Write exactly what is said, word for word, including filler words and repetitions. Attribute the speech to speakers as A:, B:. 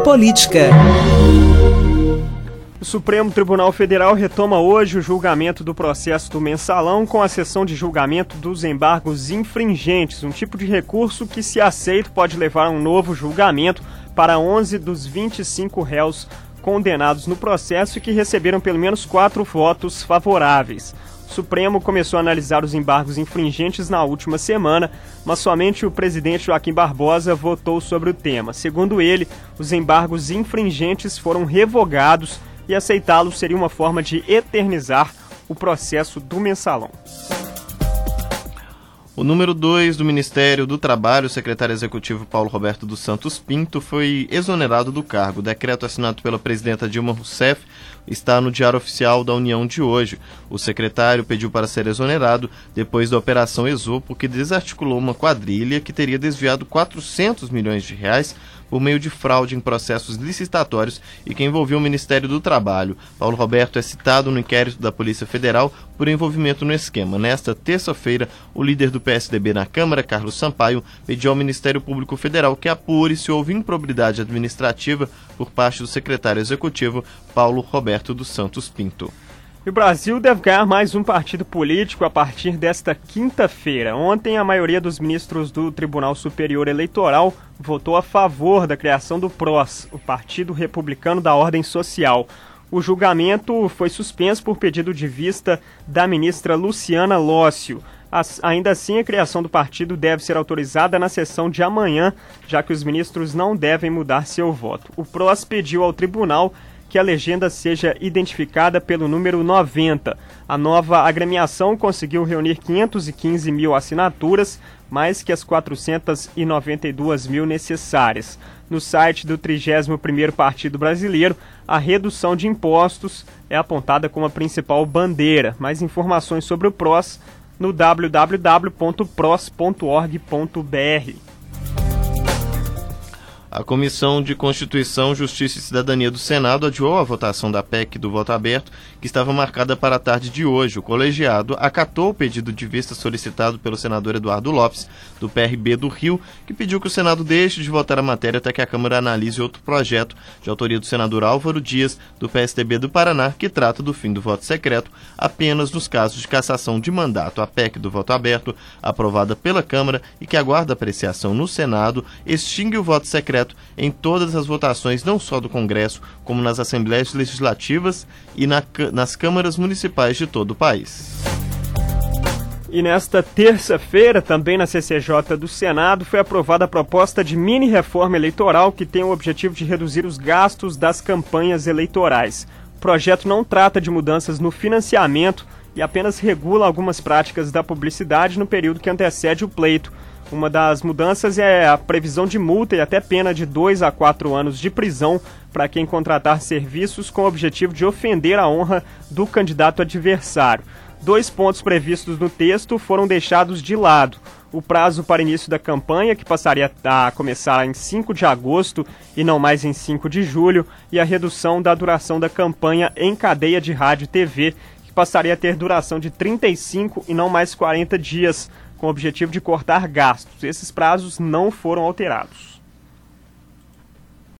A: Política.
B: O Supremo Tribunal Federal retoma hoje o julgamento do processo do Mensalão com a sessão de julgamento dos embargos infringentes, um tipo de recurso que, se aceito, pode levar a um novo julgamento para onze dos vinte e cinco réus condenados no processo e que receberam pelo menos quatro votos favoráveis. O Supremo começou a analisar os embargos infringentes na última semana, mas somente o presidente Joaquim Barbosa votou sobre o tema. Segundo ele, os embargos infringentes foram revogados e aceitá-los seria uma forma de eternizar o processo do Mensalão.
C: O número dois do Ministério do Trabalho, o secretário executivo Paulo Roberto dos Santos Pinto, foi exonerado do cargo. O decreto assinado pela presidenta Dilma Rousseff está no Diário Oficial da União de hoje. O secretário pediu para ser exonerado depois da Operação Esopo, que desarticulou uma quadrilha que teria desviado quatrocentos milhões de reais por meio de fraude em processos licitatórios e que envolveu o Ministério do Trabalho. Paulo Roberto é citado no inquérito da Polícia Federal por envolvimento no esquema. Nesta terça-feira, o líder do P S D B na Câmara, Carlos Sampaio, pediu ao Ministério Público Federal que apure se houve improbidade administrativa por parte do secretário executivo Paulo Roberto dos Santos Pinto.
B: E o Brasil deve ganhar mais um partido político a partir desta quinta-feira. Ontem, a maioria dos ministros do Tribunal Superior Eleitoral votou a favor da criação do P R O S, o Partido Republicano da Ordem Social. O julgamento foi suspenso por pedido de vista da ministra Luciana Lócio. As, ainda assim, a criação do partido deve ser autorizada na sessão de amanhã, já que os ministros não devem mudar seu voto. O P R O S pediu ao tribunal que a legenda seja identificada pelo número noventa. A nova agremiação conseguiu reunir quinhentos e quinze mil assinaturas, mais que as quatrocentos e noventa e duas mil necessárias. No site do trigésimo primeiro Partido Brasileiro, a redução de impostos é apontada como a principal bandeira. Mais informações sobre o P R O S no w w w ponto pros ponto org ponto b r.
C: A Comissão de Constituição, Justiça e Cidadania do Senado adiou a votação da P E C do voto aberto, que estava marcada para a tarde de hoje. O colegiado acatou o pedido de vista solicitado pelo senador Eduardo Lopes, do P R B do Rio, que pediu que o Senado deixe de votar a matéria até que a Câmara analise outro projeto, de autoria do senador Álvaro Dias, do P S D B do Paraná, que trata do fim do voto secreto apenas nos casos de cassação de mandato. A P E C do voto aberto, aprovada pela Câmara e que aguarda apreciação no Senado, extingue o voto secreto em todas as votações, não só do Congresso, como nas Assembleias Legislativas e na, nas câmaras municipais de todo o país.
B: E nesta terça-feira, também na C C J do Senado, foi aprovada a proposta de mini-reforma eleitoral que tem o objetivo de reduzir os gastos das campanhas eleitorais. O projeto não trata de mudanças no financiamento e apenas regula algumas práticas da publicidade no período que antecede o pleito. Uma das mudanças é a previsão de multa e até pena de dois a quatro anos de prisão para quem contratar serviços com o objetivo de ofender a honra do candidato adversário. Dois pontos previstos no texto foram deixados de lado. O prazo para início da campanha, que passaria a começar em cinco de agosto e não mais em cinco de julho, e a redução da duração da campanha em cadeia de rádio e T V, que passaria a ter duração de trinta e cinco e não mais quarenta dias, com o objetivo de cortar gastos. Esses prazos não foram alterados.